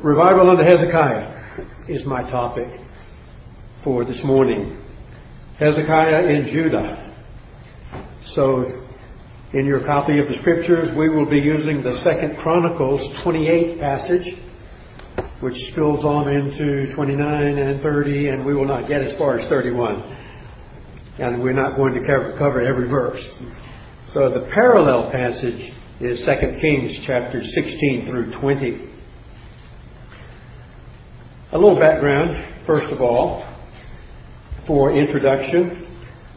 Revival under Hezekiah is my topic for this morning. Hezekiah in Judah. So, in your copy of the Scriptures, we will be using the 2 Chronicles 28 passage, which spills on into 29 and 30, and we will not get as far as 31. And we're not going to cover every verse. So the parallel passage is 2 Kings chapters 16 through 20. A little background, first of all, for introduction.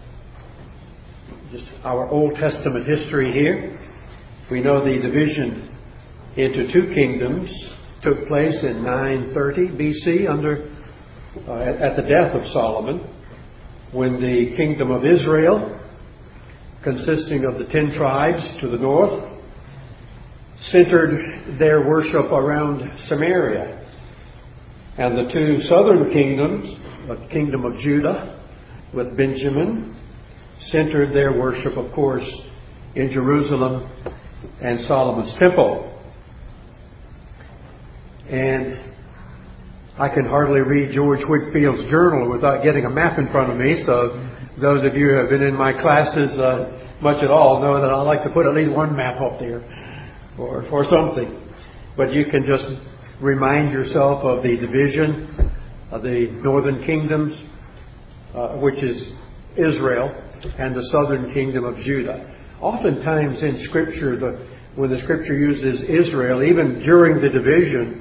Just our Old Testament history here. We know the division into two kingdoms took place in 930 BC at the death of Solomon, when the kingdom of Israel, consisting of the 10 tribes to the north, centered their worship around Samaria. And the two southern kingdoms, the kingdom of Judah with Benjamin, centered their worship, of course, in Jerusalem and Solomon's temple. And I can hardly read George Whitfield's journal without getting a map in front of me. So those of you who have been in my classes much at all know that I like to put at least one map up there or something. But you can just remind yourself of the division of the northern kingdoms, which is Israel, and the southern kingdom of Judah. Oftentimes in Scripture, when the Scripture uses Israel, even during the division,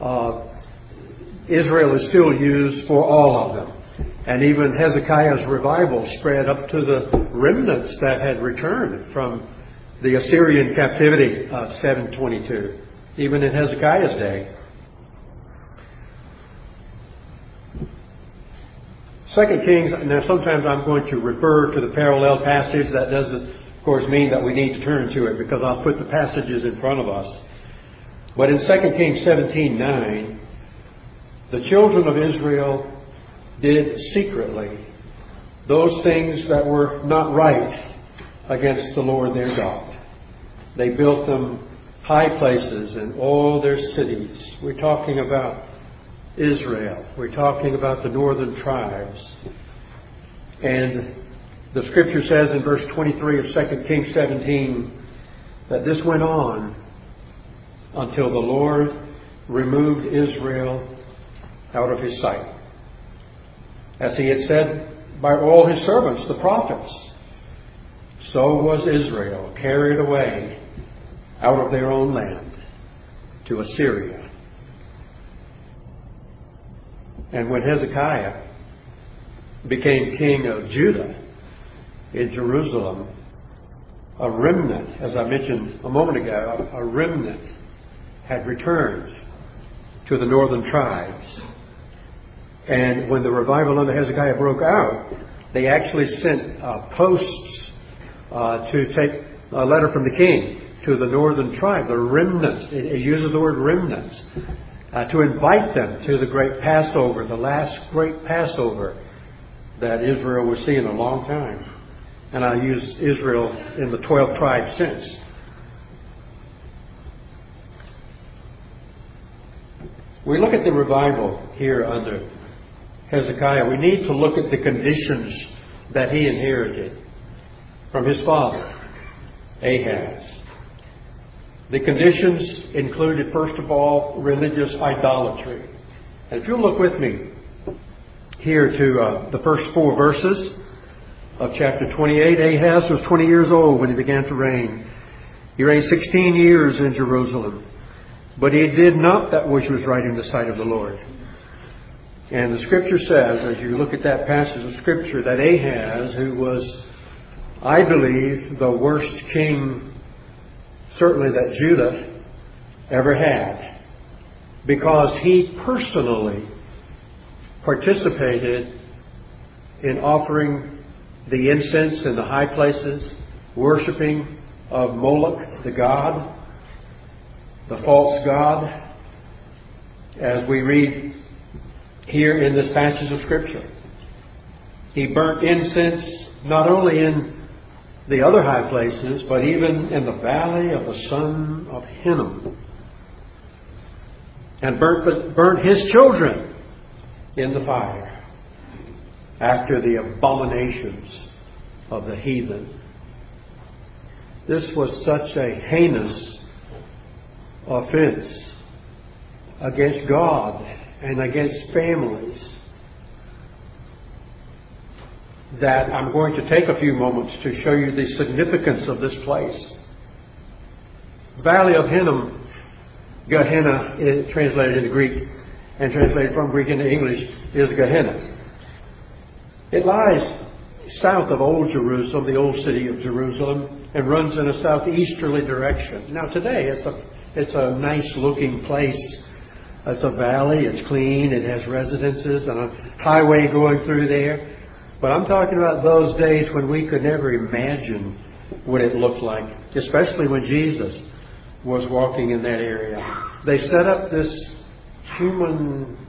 Israel is still used for all of them. And even Hezekiah's revival spread up to the remnants that had returned from the Assyrian captivity of 722, even in Hezekiah's day. 2 Kings, now sometimes I'm going to refer to the parallel passage. That doesn't, of course, mean that we need to turn to it, because I'll put the passages in front of us. But in 2 Kings 17:9, the children of Israel did secretly those things that were not right against the Lord their God. They built them high places in all their cities. We're talking about Israel. We're talking about the northern tribes. And the Scripture says in verse 23 of 2 Kings 17 that this went on until the Lord removed Israel out of his sight, as he had said by all his servants, the prophets. So was Israel carried away out of their own land to Assyria. And when Hezekiah became king of Judah in Jerusalem, a remnant, as I mentioned a moment ago, a remnant had returned to the northern tribes. And when the revival under Hezekiah broke out, they actually sent posts to take a letter from the king to the northern tribe, the remnants. It uses the word remnants. To invite them to the great Passover, the last great Passover that Israel will see in a long time. And I use Israel in the 12 tribe sense. We look at the revival here under Hezekiah. We need to look at the conditions that he inherited from his father, Ahaz. The conditions included, first of all, religious idolatry. And if you'll look with me here to the first 4 verses of chapter 28, Ahaz was 20 years old when he began to reign. He reigned 16 years in Jerusalem, but he did not that which was right in the sight of the Lord. And the Scripture says, as you look at that passage of Scripture, that Ahaz, who was, I believe, the worst king certainly that Judah ever had, because he personally participated in offering the incense in the high places, worshiping of Moloch, the god, the false god, as we read here in this passage of Scripture. He burnt incense not only in the other high places, but even in the valley of the son of Hinnom. and burnt his children in the fire after the abominations of the heathen. This was such a heinous offense against God and against families that I'm going to take a few moments to show you the significance of this place. Valley of Hinnom, Gehenna, is translated into Greek and translated from Greek into English, is Gehenna. It lies south of Old Jerusalem, the old city of Jerusalem, and runs in a southeasterly direction. Now today it's a nice looking place. It's a valley, it's clean, it has residences and a highway going through there. But I'm talking about those days when we could never imagine what it looked like, especially when Jesus was walking in that area. They set up this human-like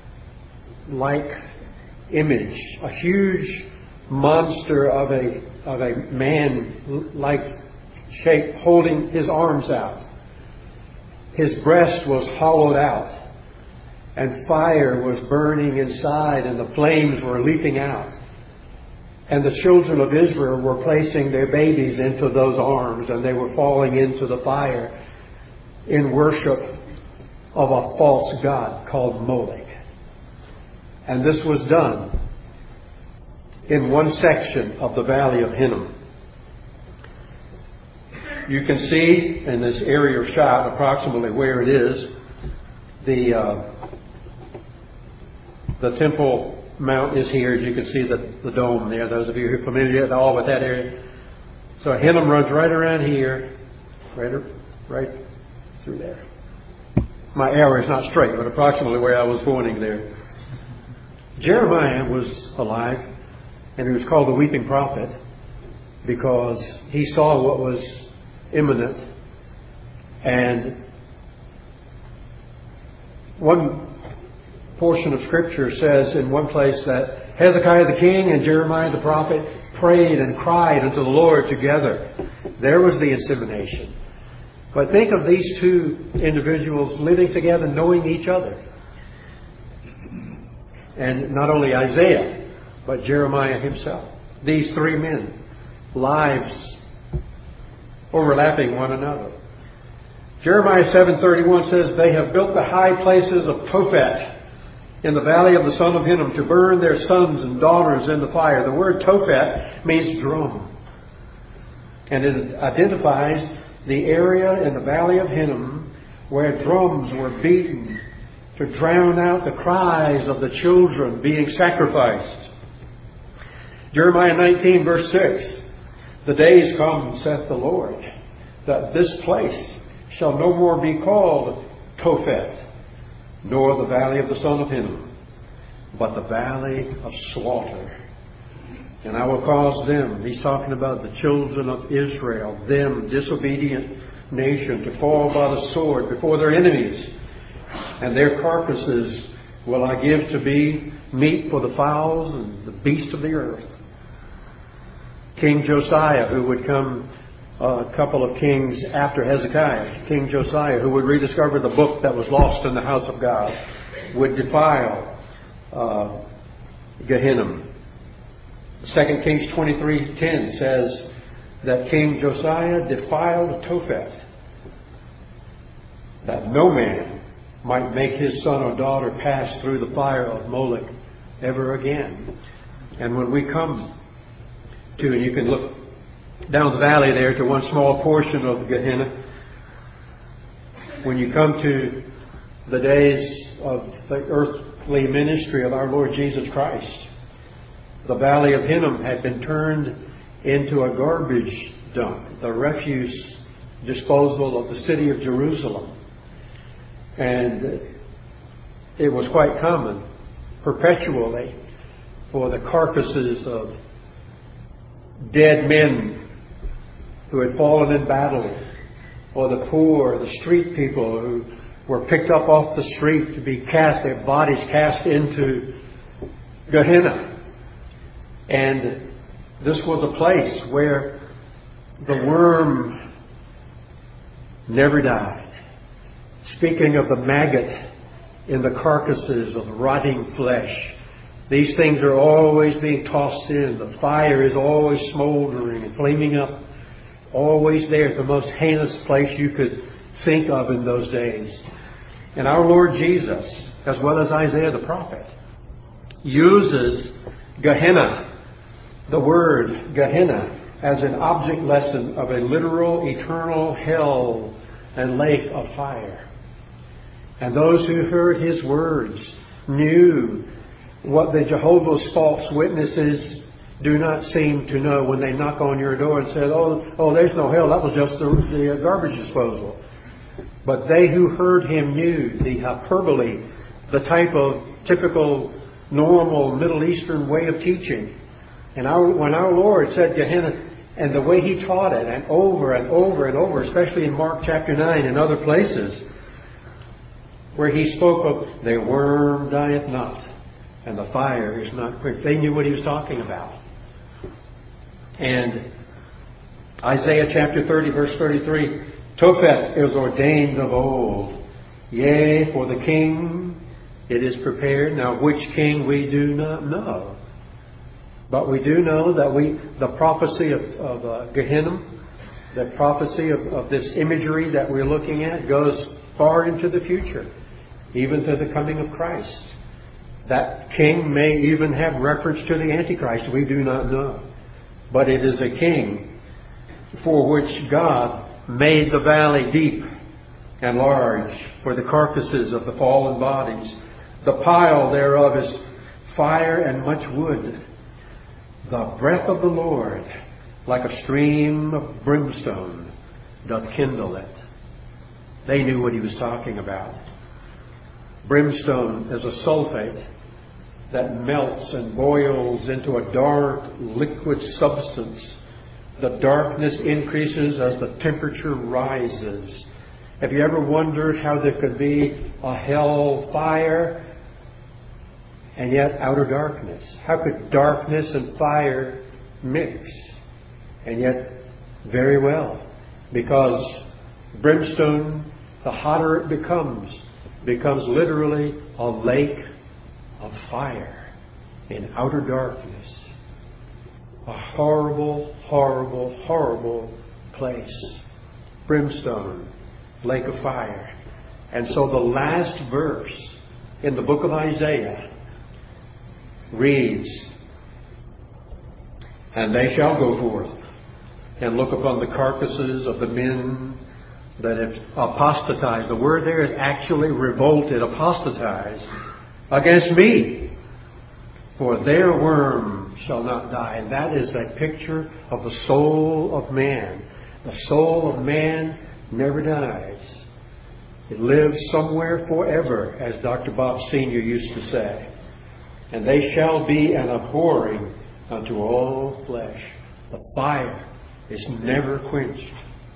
image, a huge monster of a man-like shape holding his arms out. His breast was hollowed out, and fire was burning inside, and the flames were leaping out. And the children of Israel were placing their babies into those arms, and they were falling into the fire in worship of a false god called Molech. And this was done in one section of the Valley of Hinnom. You can see in this aerial shot approximately where it is. The Temple Mount is here. As you can see the dome there. Those of you who are familiar at all with that area. So Hinnom runs right around here, right through there. My arrow is not straight, but approximately where I was pointing there. Jeremiah was alive, and he was called the weeping prophet because he saw what was imminent. And one portion of Scripture says in one place that Hezekiah the king and Jeremiah the prophet prayed and cried unto the Lord together. There was the insemination. But think of these two individuals living together, knowing each other. And not only Isaiah, but Jeremiah himself. These three men, lives overlapping one another. Jeremiah 7:31 says, they have built the high places of Tophet in the valley of the son of Hinnom to burn their sons and daughters in the fire. The word Tophet means drum. And it identifies the area in the valley of Hinnom where drums were beaten to drown out the cries of the children being sacrificed. Jeremiah 19 verse 6. The days come, saith the Lord, that this place shall no more be called Tophet, nor the valley of the son of Hinnom, but the valley of slaughter. And I will cause them, he's talking about the children of Israel, them, disobedient nation, to fall by the sword before their enemies. And their carcasses will I give to be meat for the fowls and the beasts of the earth. King Josiah, who would come a couple of kings after Hezekiah, King Josiah, who would rediscover the book that was lost in the house of God, would defile Gehenna. 2 Kings 23:10 says that King Josiah defiled Tophet, that no man might make his son or daughter pass through the fire of Molech ever again. And when we come to, and you can look down the valley there to one small portion of Gehenna, when you come to the days of the earthly ministry of our Lord Jesus Christ, the valley of Hinnom had been turned into a garbage dump, the refuse disposal of the city of Jerusalem. And it was quite common, perpetually, for the carcasses of dead men who had fallen in battle, or the poor, the street people who were picked up off the street to be cast, their bodies cast into Gehenna. And this was a place where the worm never died. Speaking of the maggot in the carcasses of rotting flesh. These things are always being tossed in. The fire is always smoldering and flaming up. Always there, the most heinous place you could think of in those days. And our Lord Jesus, as well as Isaiah the prophet, uses Gehenna, the word Gehenna, as an object lesson of a literal, eternal hell and lake of fire. And those who heard his words knew what the Jehovah's false witnesses do not seem to know when they knock on your door and say, oh, there's no hell. That was just the garbage disposal. But they who heard him knew the hyperbole, the type of typical, normal Middle Eastern way of teaching. And when our Lord said Gehenna, and the way he taught it, and over and over and over, especially in Mark chapter 9 and other places, where he spoke of, their worm dieth not, and the fire is not quenched. They knew what he was talking about. And Isaiah chapter 30, verse 33, Tophet is ordained of old, yea, for the king it is prepared. Now which king we do not know. But we do know that the prophecy of Gehenna, the prophecy of this imagery that we're looking at goes far into the future, even to the coming of Christ. That king may even have reference to the Antichrist. We do not know. But it is a king for which God made the valley deep and large for the carcasses of the fallen bodies. The pile thereof is fire and much wood. The breath of the Lord, like a stream of brimstone, doth kindle it. They knew what he was talking about. Brimstone is a sulfate that melts and boils into a dark liquid substance. The darkness increases as the temperature rises. Have you ever wondered how there could be a hell fire and yet outer darkness? How could darkness and fire mix? And yet, very well. Because brimstone, the hotter it becomes literally a lake of fire in outer darkness. A horrible, horrible, horrible place. Brimstone, lake of fire. And so the last verse in the book of Isaiah reads, and they shall go forth and look upon the carcasses of the men that have apostatized. The word there is actually revolted, apostatized against me. For their worm shall not die. And that is a picture of the soul of man. The soul of man never dies. It lives somewhere forever, as Dr. Bob Sr. used to say. And they shall be an abhorring unto all flesh. The fire is never quenched.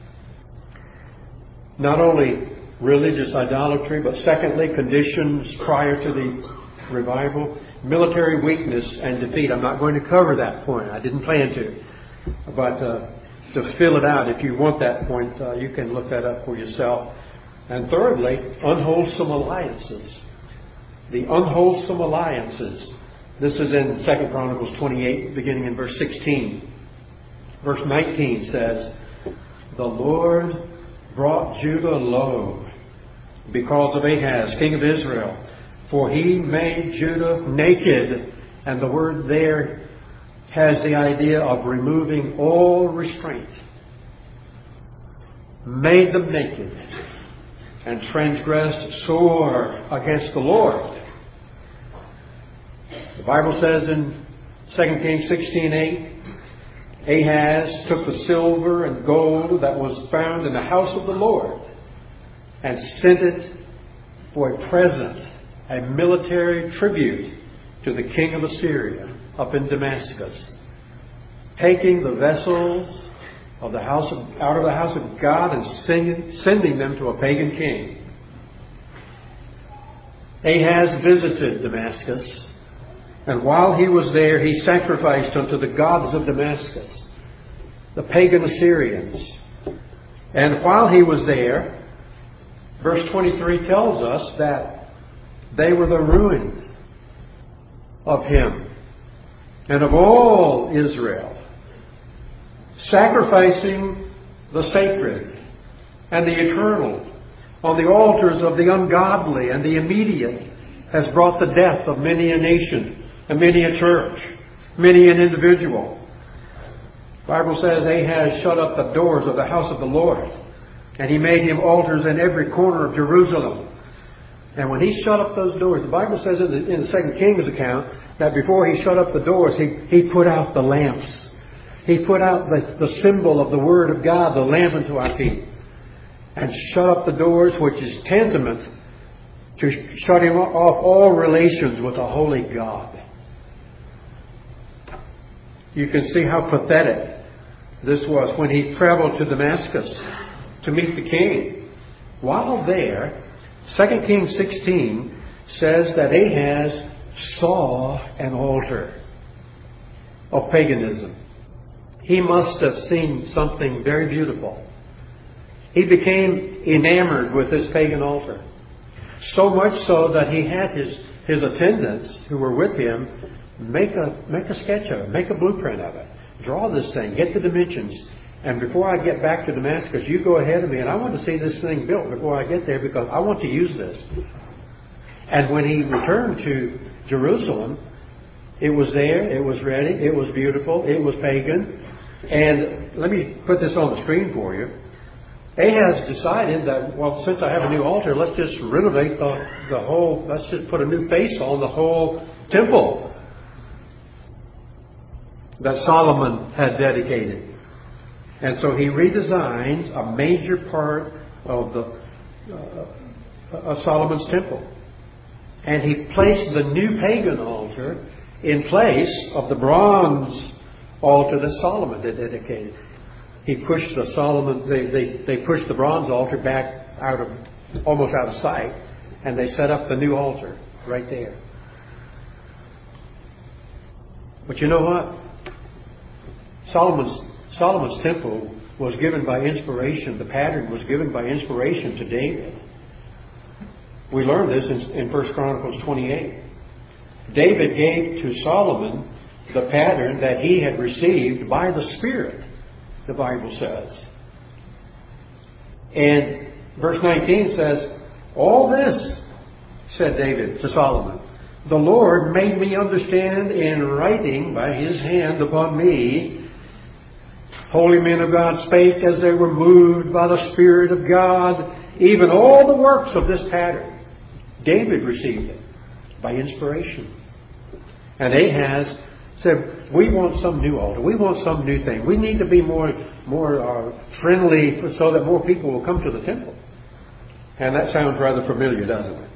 Not only religious idolatry, but secondly, conditions prior to the revival, military weakness and defeat. I'm not going to cover that point. I didn't plan to. But to fill it out, if you want that point, you can look that up for yourself. And thirdly, unwholesome alliances. The unwholesome alliances. This is in 2 Chronicles 28, beginning in verse 16. Verse 19 says, the Lord brought Judah low because of Ahaz, king of Israel. For he made Judah naked. And the word there has the idea of removing all restraint. Made them naked and transgressed sore against the Lord. The Bible says in 2 Kings 16:8, Ahaz took the silver and gold that was found in the house of the Lord and sent it for a present, a military tribute to the king of Assyria up in Damascus, taking the vessels of the house out of the house of God and sending them to a pagan king. Ahaz visited Damascus, and while he was there, he sacrificed unto the gods of Damascus, the pagan Assyrians. And while he was there, verse 23 tells us that They were the ruin of him and of all Israel, sacrificing the sacred and the eternal on the altars of the ungodly and the immediate has brought the death of many a nation and many a church, many an individual. The Bible says Ahaz shut up the doors of the house of the Lord, and he made him altars in every corner of Jerusalem. And when he shut up those doors, the Bible says in the 2 Kings account that before he shut up the doors, he put out the lamps. He put out the symbol of the Word of God, the lamp unto our feet, and shut up the doors, which is tantamount to shutting off all relations with a holy God. You can see how pathetic this was when he traveled to Damascus to meet the king. While there, 2 Kings 16 says that Ahaz saw an altar of paganism. He must have seen something very beautiful. He became enamored with this pagan altar. So much so that he had his attendants who were with him make a sketch of it, make a blueprint of it. Draw this thing, get the dimensions. And before I get back to Damascus, you go ahead of me, and I want to see this thing built before I get there because I want to use this. And when he returned to Jerusalem, it was there, it was ready, it was beautiful, it was pagan. And let me put this on the screen for you. Ahaz decided that, well, since I have a new altar, let's just renovate the whole, let's just put a new face on the whole temple that Solomon had dedicated. And so he redesigns a major part of Solomon's temple. And he placed the new pagan altar in place of the bronze altar that Solomon had dedicated. He pushed they pushed the bronze altar back almost out of sight, and they set up the new altar right there. But you know what? Solomon's temple was given by inspiration. The pattern was given by inspiration to David. We learn this in 1 Chronicles 28. David gave to Solomon the pattern that he had received by the Spirit, the Bible says. And verse 19 says, "All this," said David to Solomon, "the Lord made me understand in writing by his hand upon me. Holy men of God spake as they were moved by the Spirit of God, even all the works of this pattern." David received it by inspiration. And Ahaz said, "We want some new altar. We want some new thing. We need to be more friendly so that more people will come to the temple." And that sounds rather familiar, doesn't it?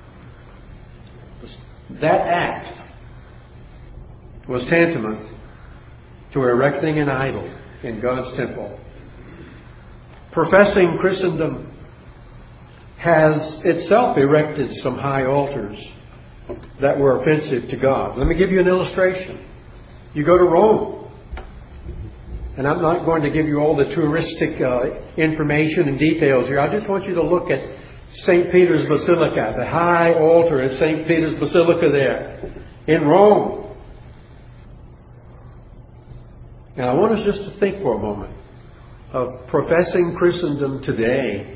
That act was tantamount to erecting an idol in God's temple. Professing Christendom has itself erected some high altars that were offensive to God. Let me give you an illustration. You go to Rome, and I'm not going to give you all the touristic information and details here. I just want you to look at St. Peter's Basilica, the high altar at St. Peter's Basilica there in Rome. And I want us just to think for a moment of professing Christendom today.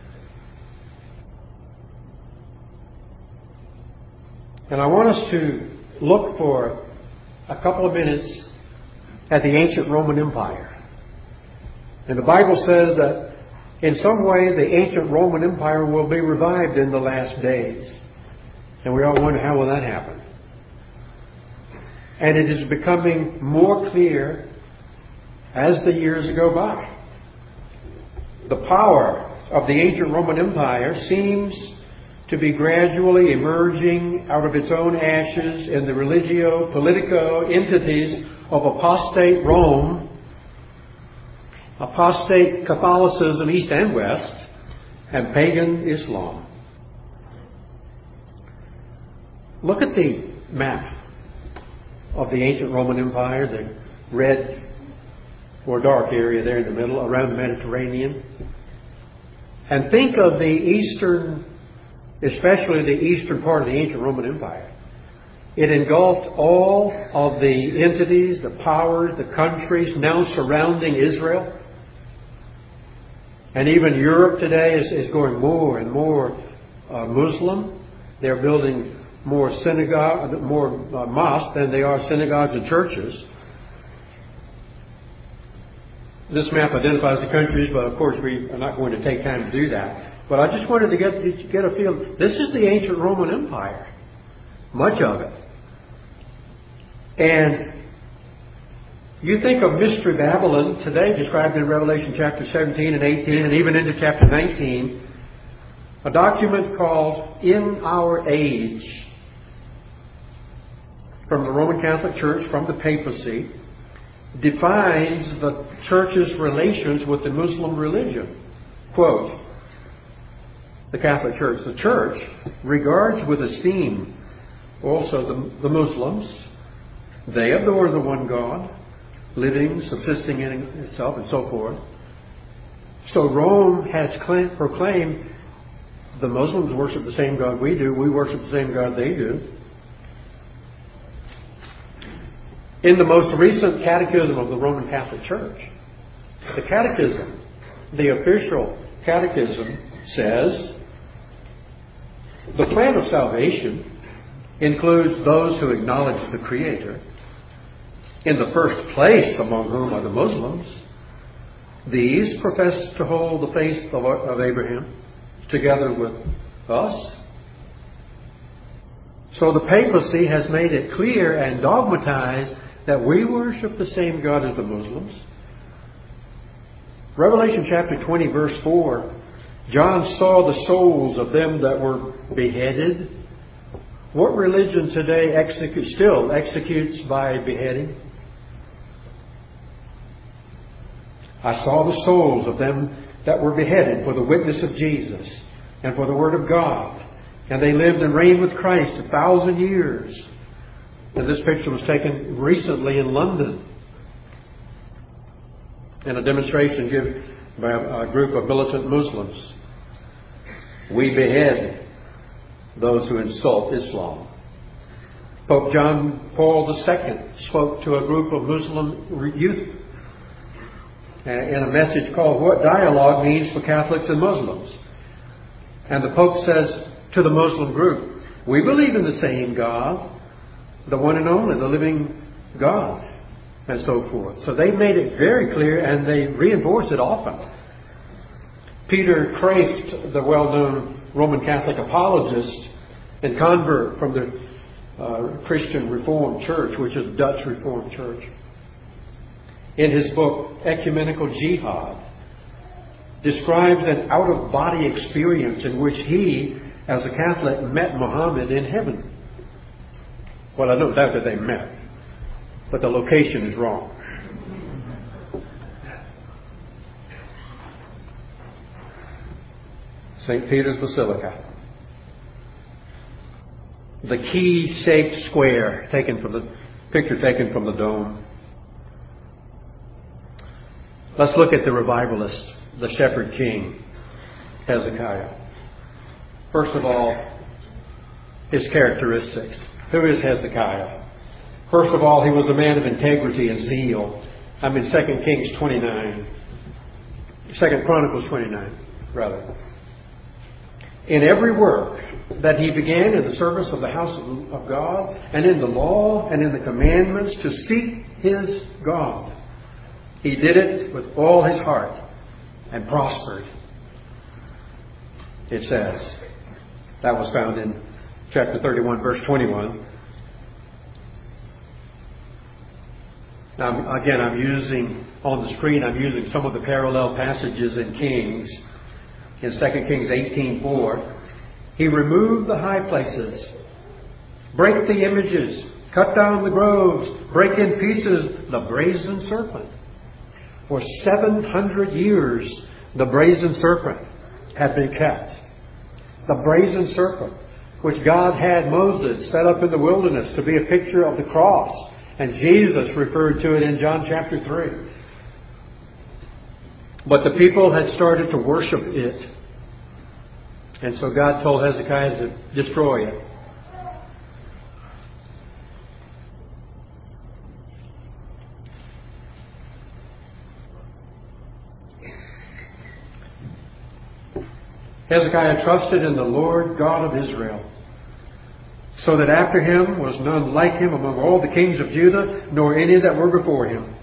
And I want us to look for a couple of minutes at the ancient Roman Empire. And the Bible says that in some way the ancient Roman Empire will be revived in the last days. And we all wonder, how will that happen? And it is becoming more clear as the years go by. The power of the ancient Roman Empire seems to be gradually emerging out of its own ashes in the religio-politico entities of apostate Rome, apostate Catholicism, East and West, and pagan Islam. Look at the map of the ancient Roman Empire, the red or dark area there in the middle around the Mediterranean. And think of the eastern especially the eastern part of the ancient Roman Empire. It engulfed all of the entities, the powers, the countries now surrounding Israel. And even Europe today is going more and more Muslim. They're building more mosques than they are synagogues and churches. This map identifies the countries, but of course we are not going to take time to do that. But I just wanted to get a feel. This is the ancient Roman Empire, much of it. And you think of Mystery Babylon today, described in Revelation chapter 17 and 18, and even into chapter 19, a document called In Our Age, from the Roman Catholic Church, from the papacy, defines the church's relations with the Muslim religion. Quote, the Catholic Church, the church regards with esteem also the Muslims. They adore the one God, living, subsisting in itself, and so forth. So Rome has proclaimed the Muslims worship the same God we do. We worship the same God they do. In the most recent catechism of the Roman Catholic Church, the catechism, the official catechism, says the plan of salvation includes those who acknowledge the Creator, in the first place among whom are the Muslims. These profess to hold the faith of Abraham together with us. So the papacy has made it clear and dogmatized that we worship the same God as the Muslims. Revelation chapter 20 verse 4, John saw the souls of them that were beheaded. What religion today still executes by beheading? I saw the souls of them that were beheaded for the witness of Jesus and for the Word of God. And they lived and reigned with Christ 1,000 years. And this picture was taken recently in London in a demonstration given by a group of militant Muslims. We behead those who insult Islam. Pope John Paul II spoke to a group of Muslim youth in a message called What Dialogue Means for Catholics and Muslims. And the Pope says to the Muslim group, we believe in the same God, the one and only, the living God, and so forth. So they made it very clear, and they reinforce it often. Peter Kreeft, the well-known Roman Catholic apologist and convert from the Christian Reformed Church, which is the Dutch Reformed Church, in his book, Ecumenical Jihad, describes an out-of-body experience in which he, as a Catholic, met Muhammad in heaven. Well, I don't doubt that they met, but the location is wrong. St. Peter's Basilica. The key-shaped square taken from the dome. Let's look at the revivalist, the shepherd king, Hezekiah. First of all, his characteristics. Who is Hezekiah? First of all, he was a man of integrity and zeal. I'm in 2 Chronicles 29, rather. In every work that he began in the service of the house of God, and in the law and in the commandments to seek his God, he did it with all his heart and prospered. It says, that was found in chapter 31, verse 21. Now, again, I'm using some of the parallel passages in Kings. In 2 Kings 18:4, he removed the high places, break the images, cut down the groves, break in pieces the brazen serpent. For 700 years, the brazen serpent had been kept. The brazen serpent, which God had Moses set up in the wilderness to be a picture of the cross. And Jesus referred to it in John chapter 3. But the people had started to worship it. And so God told Hezekiah to destroy it. Hezekiah trusted in the Lord God of Israel, so that after him was none like him among all the kings of Judah, nor any that were before him.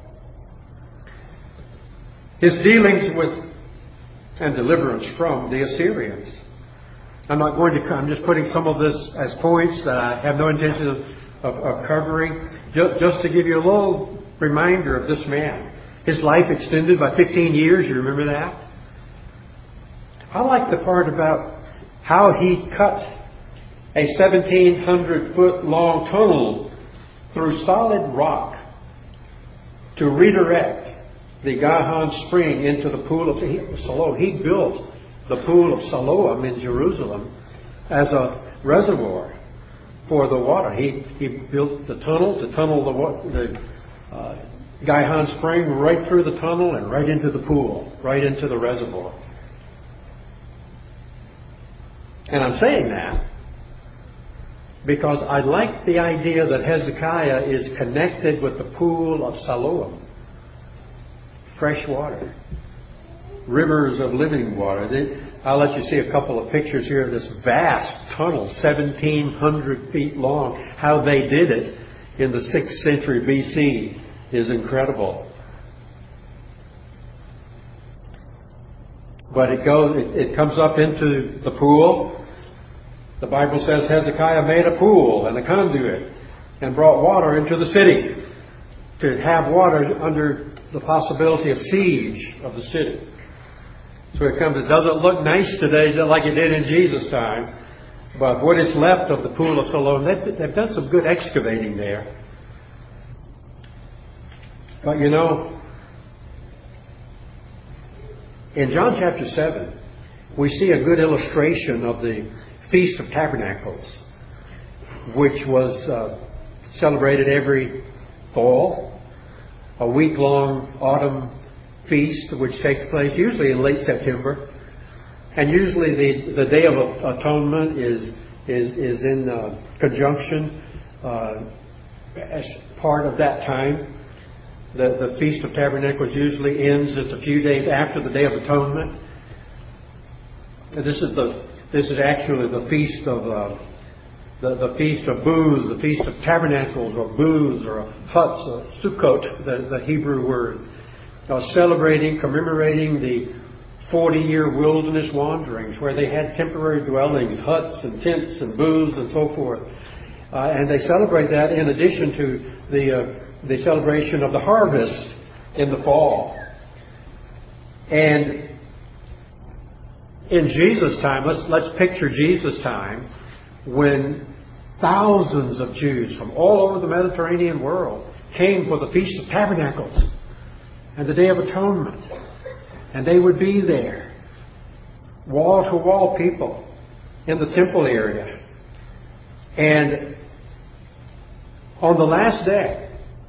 His dealings with and deliverance from the Assyrians. I'm just putting some of this as points that I have no intention of covering, just to give you a little reminder of this man. His life extended by 15 years, you remember that? I like the part about how he cut a 1,700-foot long tunnel through solid rock to redirect the Gihon spring into the pool of Siloam. He built the pool of Siloam in Jerusalem as a reservoir for the water. He built the tunnel to tunnel the Gihon spring right through the tunnel and right into the pool, right into the reservoir. And I'm saying that because I like the idea that Hezekiah is connected with the pool of Siloam. Fresh water. Rivers of living water. I'll let you see a couple of pictures here of this vast tunnel, 1,700 feet long. How they did it in the 6th century BC is incredible. But it comes up into the pool. The Bible says Hezekiah made a pool and a conduit and brought water into the city to have water under the possibility of siege of the city. So it doesn't look nice today like it did in Jesus' time, but what is left of the pool of Siloam, they've done some good excavating there. But you know, in John chapter 7, we see a good illustration of the Feast of Tabernacles, which was celebrated every fall, a week-long autumn feast which takes place usually in late September. And usually the Day of Atonement is in conjunction as part of that time. The Feast of Tabernacles usually ends just a few days after the Day of Atonement. This is actually the feast of the Feast of Booths, the Feast of Tabernacles, or booths, or huts, or Sukkot, the Hebrew word, celebrating, commemorating the 40-year wilderness wanderings where they had temporary dwellings, huts and tents and booths and so forth. And they celebrate that in addition to the celebration of the harvest in the fall. And in Jesus' time, let's picture Jesus' time, when thousands of Jews from all over the Mediterranean world came for the Feast of Tabernacles and the Day of Atonement. And they would be there, wall-to-wall people in the temple area. And on the last day,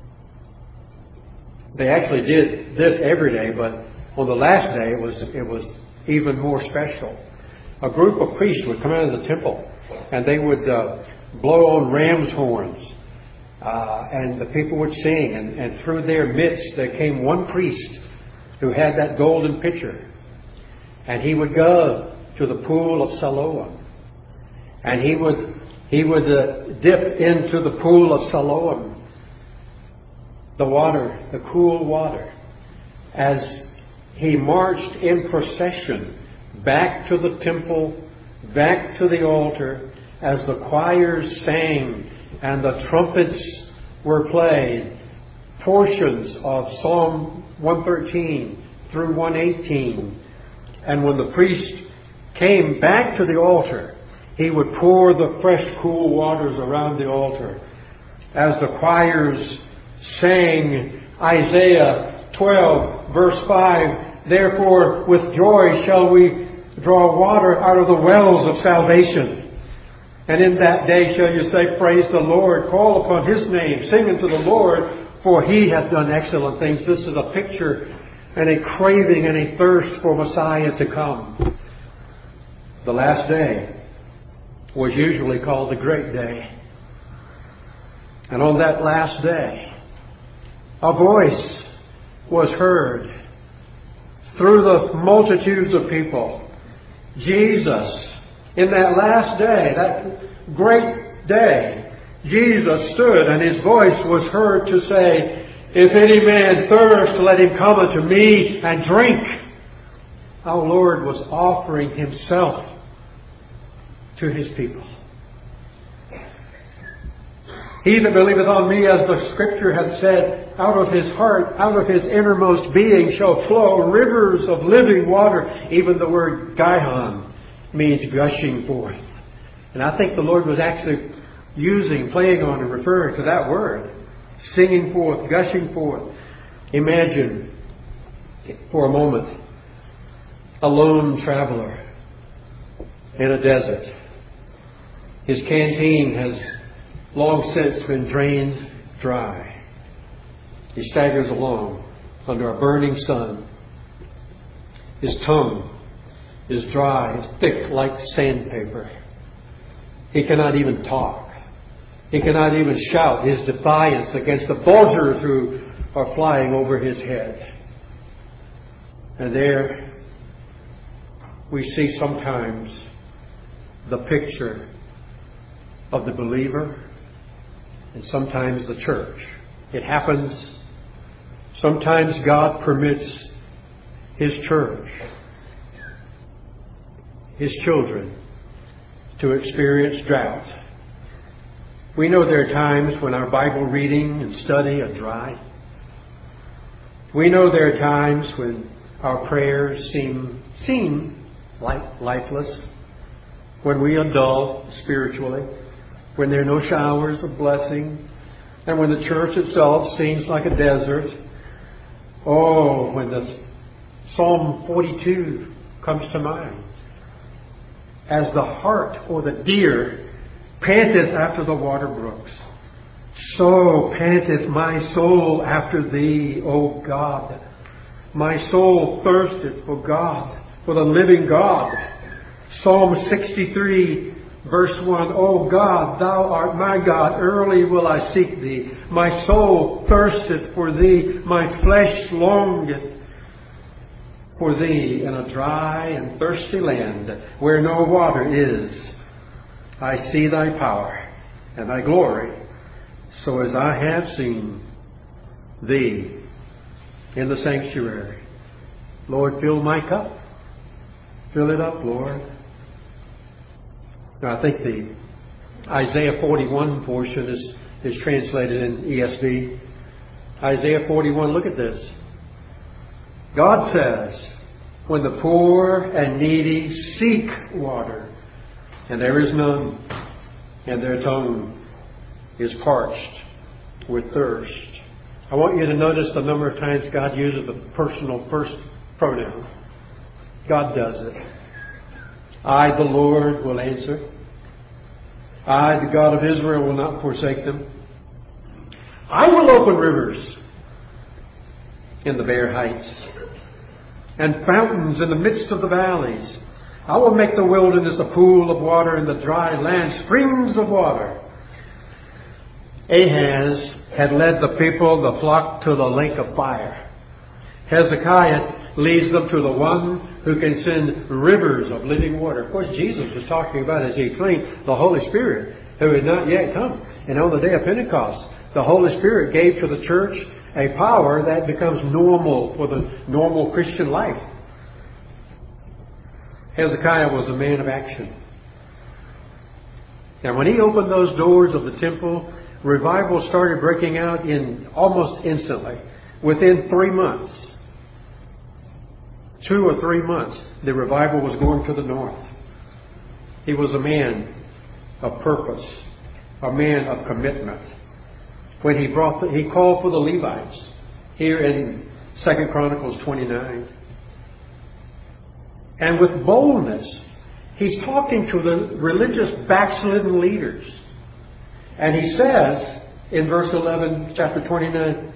they actually did this every day, but on the last day it was even more special. A group of priests would come out of the temple and they would blow on ram's horns, and the people would sing, and through their midst there came one priest who had that golden pitcher, and he would go to the pool of Siloam, and he would dip into the pool of Siloam, the water, the cool water, as he marched in procession back to the temple, back to the altar, as the choirs sang and the trumpets were played. Portions of Psalm 113 through 118. And when the priest came back to the altar, he would pour the fresh, cool waters around the altar as the choirs sang Isaiah 12, verse 5, "Therefore with joy shall we draw water out of the wells of salvation. And in that day shall you say, Praise the Lord, call upon His name, sing unto the Lord, for He hath done excellent things." This is a picture and a craving and a thirst for Messiah to come. The last day was usually called the Great Day. And on that last day, a voice was heard through the multitudes of people. Jesus, in that last day, that great day, Jesus stood and His voice was heard to say, "If any man thirst, let him come unto me and drink." Our Lord was offering Himself to His people. He that believeth on me, as the Scripture hath said, out of his heart, out of his innermost being shall flow rivers of living water. Even the word Gihon means gushing forth. And I think the Lord was actually playing on and referring to that word. Singing forth, gushing forth. Imagine for a moment a lone traveler in a desert. His canteen has long since been drained dry. He staggers along under a burning sun. His tongue is dry, it's thick like sandpaper. He cannot even talk. He cannot even shout his defiance against the vultures who are flying over his head. And there we see sometimes the picture of the believer and sometimes the church. It happens. Sometimes God permits His church, His children, to experience drought. We know there are times when our Bible reading and study are dry. We know there are times when our prayers seem lifeless, when we are dull spiritually, when there are no showers of blessing, and when the church itself seems like a desert. Oh, when the Psalm 42 comes to mind. As the hart or the deer panteth after the water brooks, so panteth my soul after Thee, O God. My soul thirsteth for God, for the living God. Psalm 63 verse 1, O God, Thou art my God, early will I seek Thee. My soul thirsteth for Thee, my flesh longeth for Thee in a dry and thirsty land where no water is. I see Thy power and Thy glory, so as I have seen Thee in the sanctuary. Lord, fill my cup. Fill it up, Lord. Now, I think the Isaiah 41 portion is translated in ESV. Isaiah 41, look at this. God says, when the poor and needy seek water, and there is none, and their tongue is parched with thirst. I want you to notice the number of times God uses the personal first pronoun. God does it. I, the Lord, will answer. I, the God of Israel, will not forsake them. I will open rivers in the bare heights and fountains in the midst of the valleys. I will make the wilderness a pool of water and the dry land springs of water. Ahaz had led the people, the flock, to the lake of fire. Hezekiah leads them to the one who can send rivers of living water. Of course, Jesus was talking about, as He explained, the Holy Spirit, who had not yet come. And on the day of Pentecost, the Holy Spirit gave to the church a power that becomes normal for the normal Christian life. Hezekiah was a man of action. And when he opened those doors of the temple, revival started breaking out in almost instantly. Within 3 months, 2 or 3 months, the revival was going to the north. He was a man of purpose, a man of commitment. When he called for the Levites here in 2 Chronicles 29. And with boldness, he's talking to the religious backslidden leaders. And he says in verse 11, chapter 29,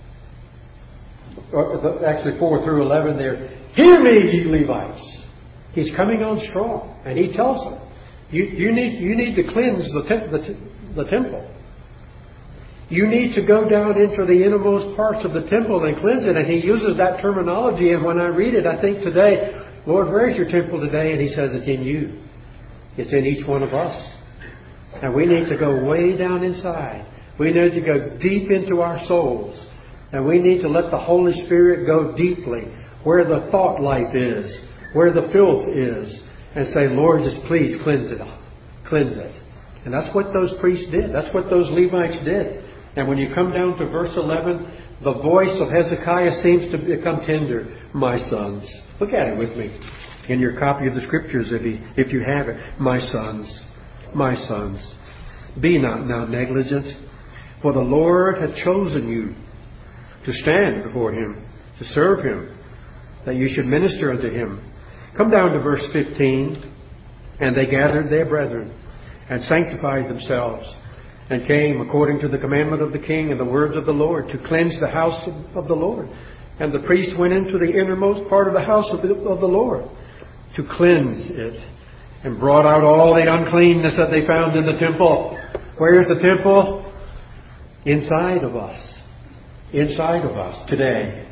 actually 4 through 11 there, hear me, ye Levites, He's coming on strong. And He tells them, you need to cleanse the temple. You need to go down into the innermost parts of the temple and cleanse it. And He uses that terminology. And when I read it, I think today, Lord, where's your temple today? And He says it's in you. It's in each one of us. And we need to go way down inside. We need to go deep into our souls. And we need to let the Holy Spirit go deeply where the thought life is, where the filth is, and say, Lord, just please cleanse it. Cleanse it. And that's what those priests did. That's what those Levites did. And when you come down to verse 11, the voice of Hezekiah seems to become tender. My sons. Look at it with me in your copy of the Scriptures if you have it. My sons. My sons. Be not now negligent, for the Lord hath chosen you to stand before Him, to serve Him, that you should minister unto Him. Come down to verse 15. And they gathered their brethren, and sanctified themselves, and came according to the commandment of the king and the words of the Lord, to cleanse the house of the Lord. And the priest went into the innermost part of the house of the Lord, to cleanse it, and brought out all the uncleanness that they found in the temple. Where is the temple? Inside of us. Inside of us today.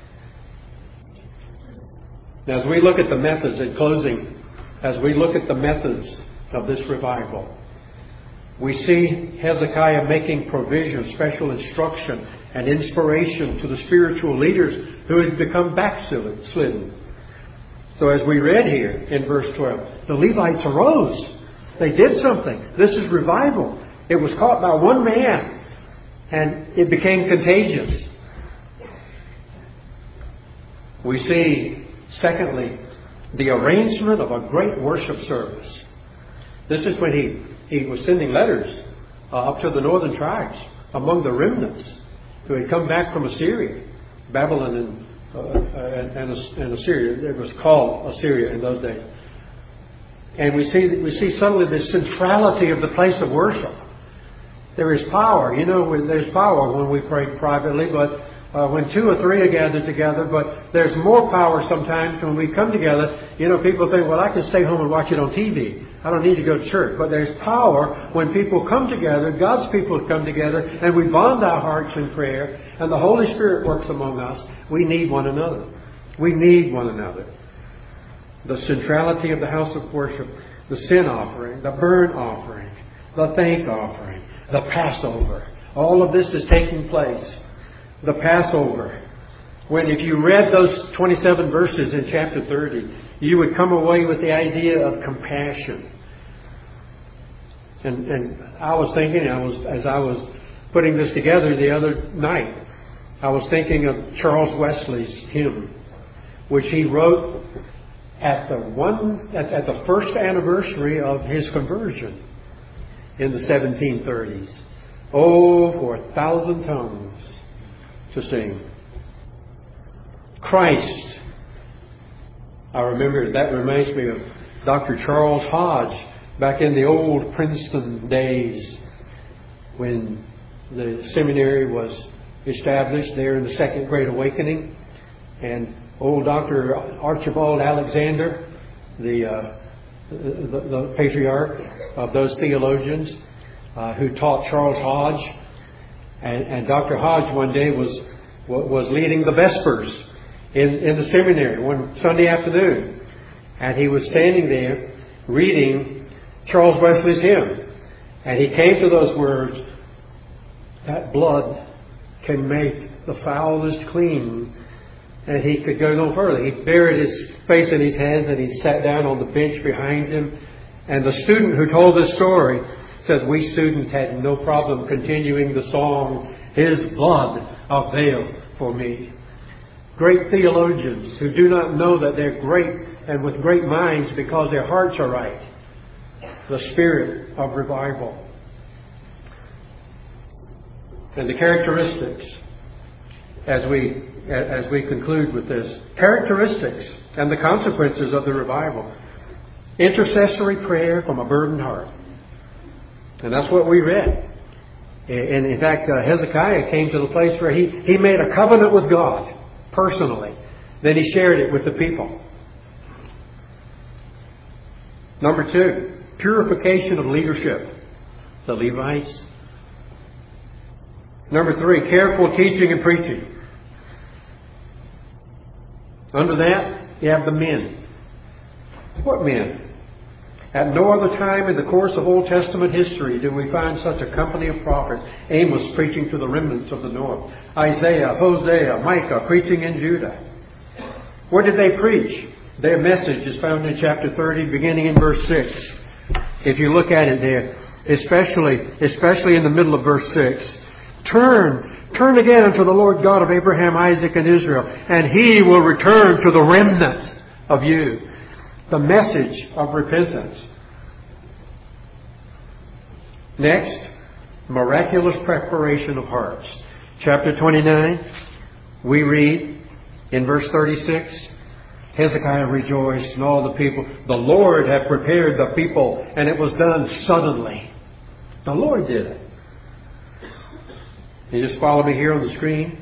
Now, as we look at the methods, in closing, as we look at the methods of this revival, we see Hezekiah making provision, special instruction, and inspiration to the spiritual leaders who had become backslidden. So as we read here in verse 12, the Levites arose. They did something. This is revival. It was caught by one man, and it became contagious. We see, secondly, the arrangement of a great worship service. This is when he was sending letters up to the northern tribes among the remnants who had come back from Assyria, Babylon and Assyria. It was called Assyria in those days. And we see suddenly this centrality of the place of worship. There is power. You know, there's power when we pray privately, but when two or three are gathered together, but there's more power sometimes when we come together. You know, people think, well, I can stay home and watch it on TV. I don't need to go to church. But there's power when people come together, God's people come together, and we bond our hearts in prayer, and the Holy Spirit works among us. We need one another. We need one another. The centrality of the house of worship, the sin offering, the burnt offering, the thank offering, the Passover. All of this is taking place. The Passover. When if you read those 27 verses in chapter 30, you would come away with the idea of compassion. And I was thinking, as I was putting this together the other night, I was thinking of Charles Wesley's hymn, which he wrote at the first anniversary of his conversion in the 1730s. Oh, for 1,000 tongues to sing. Christ. I remember, that reminds me of Dr. Charles Hodge back in the old Princeton days when the seminary was established there in the Second Great Awakening. And old Dr. Archibald Alexander, the patriarch of those theologians who taught Charles Hodge. And Dr. Hodge one day was leading the Vespers in the seminary one Sunday afternoon. And he was standing there reading Charles Wesley's hymn. And he came to those words, that blood can make the foulest clean. And he could go no further. He buried his face in his hands and he sat down on the bench behind him. And the student who told this story said, we students had no problem continuing the song, His blood availed for me. Great theologians who do not know that they're great and with great minds because their hearts are right. The spirit of revival. And the characteristics, as we conclude with this, characteristics and the consequences of the revival. Intercessory prayer from a burdened heart. And that's what we read. And in fact, Hezekiah came to the place where he made a covenant with God personally. Then he shared it with the people. Number 2, purification of leadership, the Levites. Number 3, careful teaching and preaching. Under that, you have the men. What men? At no other time in the course of Old Testament history do we find such a company of prophets. Amos preaching to the remnants of the north. Isaiah, Hosea, Micah preaching in Judah. What did they preach? Their message is found in chapter 30, beginning in verse 6. If you look at it there, especially in the middle of verse 6. Turn again unto the Lord God of Abraham, Isaac, and Israel, and He will return to the remnant of you. The message of repentance. Next, miraculous preparation of hearts. Chapter 29, we read in verse 36, Hezekiah rejoiced and all the people. The Lord had prepared the people, and it was done suddenly. The Lord did it. You just follow me here on the screen.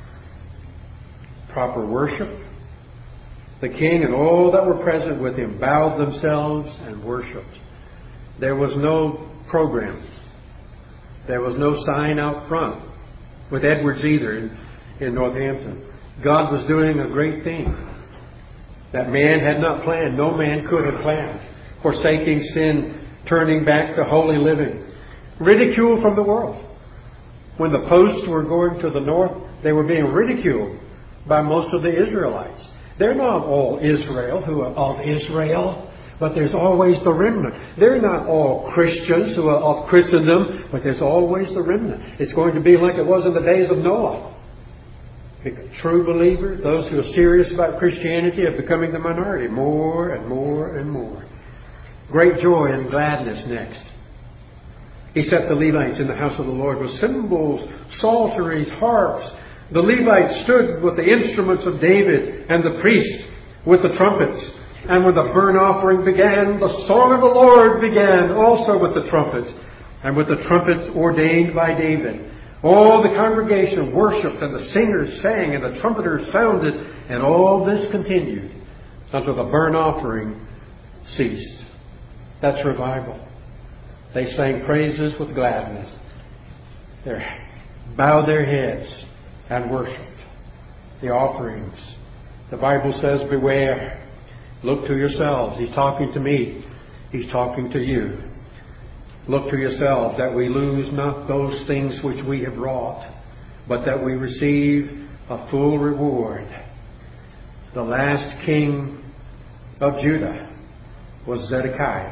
Proper worship. The king and all that were present with him bowed themselves and worshipped. There was no program. There was no sign out front with Edwards either in Northampton. God was doing a great thing that man had not planned. No man could have planned. Forsaking sin, turning back to holy living. Ridicule from the world. When the posts were going to the north, they were being ridiculed by most of the Israelites. They're not all Israel who are of Israel, but there's always the remnant. They're not all Christians who are of Christendom, but there's always the remnant. It's going to be like it was in the days of Noah. The true believers, those who are serious about Christianity, are becoming the minority more and more and more. Great joy and gladness next. He set the Levites in the house of the Lord with cymbals, psalteries, harps. The Levites stood with the instruments of David, and the priests with the trumpets. And when the burnt offering began, the song of the Lord began also with the trumpets, and with the trumpets ordained by David. All the congregation worshipped, and the singers sang, and the trumpeters sounded, and all this continued until the burnt offering ceased. That's revival. They sang praises with gladness. They bowed their heads and worshipped. The offerings. The Bible says, beware. Look to yourselves. He's talking to me. He's talking to you. Look to yourselves that we lose not those things which we have wrought, but that we receive a full reward. The last king of Judah was Zedekiah.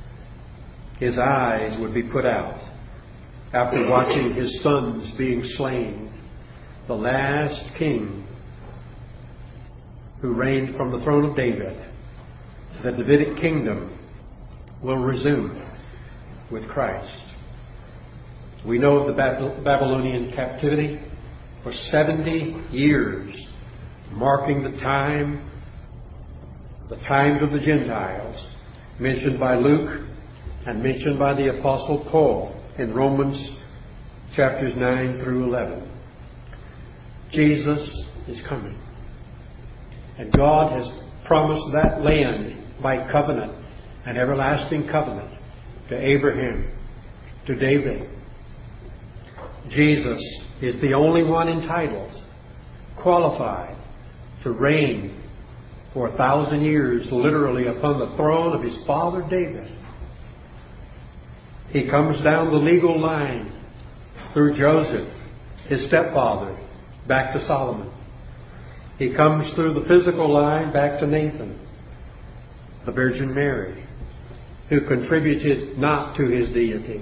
His eyes would be put out after watching his sons being slain. The last king who reigned from the throne of David. The Davidic kingdom will resume with Christ. We know of the Babylonian captivity for 70 years, marking the times of the Gentiles, mentioned by Luke and mentioned by the Apostle Paul in Romans chapters 9 through 11. Jesus is coming. And God has promised that land by covenant, an everlasting covenant, to Abraham, to David. Jesus is the only one entitled, qualified to reign for 1,000 years, literally upon the throne of his father David. He comes down the legal line through Joseph, his stepfather, back to Solomon. He comes through the physical line back to Nathan, the Virgin Mary, who contributed not to his deity.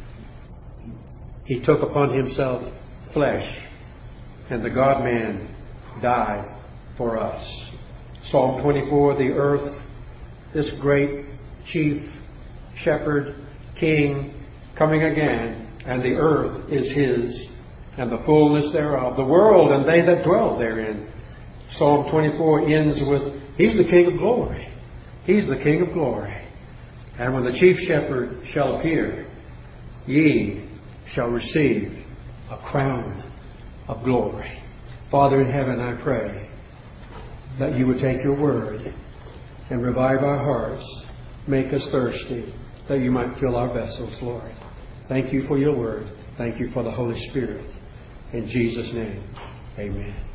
He took upon himself flesh, and the God-man died for us. Psalm 24, the earth, this great chief shepherd, king, coming again, and the earth is his, and the fullness thereof, the world and they that dwell therein. Psalm 24 ends with, He's the King of glory. He's the King of glory. And when the chief shepherd shall appear, ye shall receive a crown of glory. Father in heaven, I pray that you would take your word and revive our hearts Make us thirsty, that you might fill our vessels, Lord. Thank you for your word. Thank you for the Holy Spirit. In Jesus' name, amen.